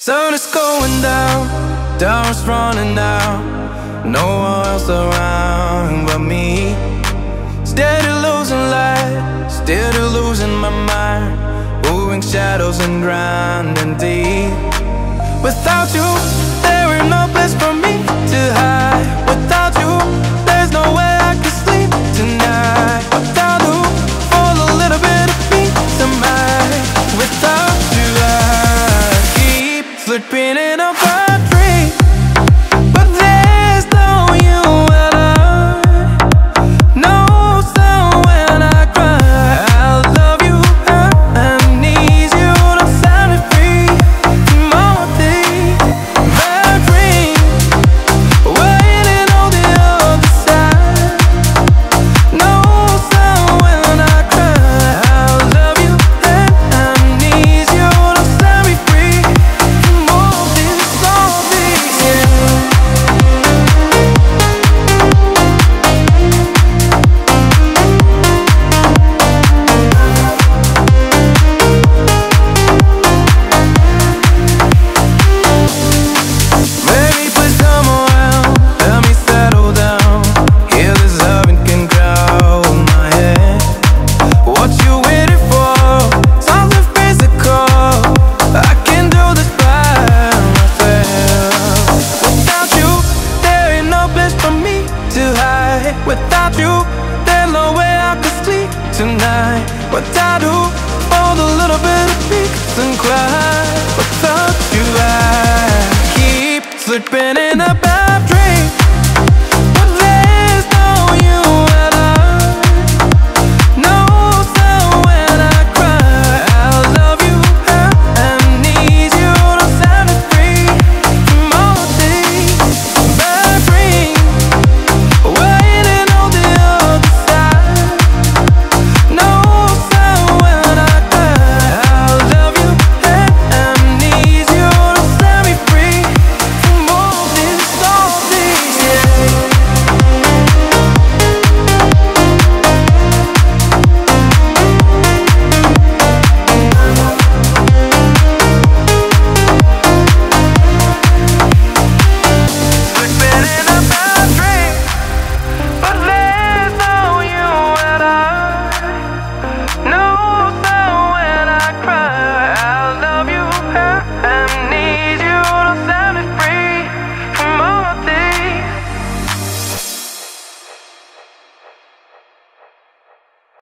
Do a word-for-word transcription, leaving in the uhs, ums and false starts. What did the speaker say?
Sun is going down, dawn's running out. No one else around but me. Steady losing light, steady losing my mind. Moving shadows and drowning deep. Without you, there ain't no place for me to hide. Without you, there's no way I can sleep tonight. Without you, for a little bit of peace of mind. Without you, I keep slipping in a bad dream. But there's no you and I, no sound when I cry. I love you, I need you to set me free. More days, bad dream, waiting on the other side. No sound when I cry. I love you and I need you to set me free. More days, all these, yeah. Maybe please come around, let me settle down. Hear this loving can crowd my head. What you waiting for? Something physical. I can do this by myself. Without you, there ain't no place for me to hide. Without you, there's no way I could sleep tonight. Without you, all the little bit of peace and quiet. Without you, I keep slipping in the back.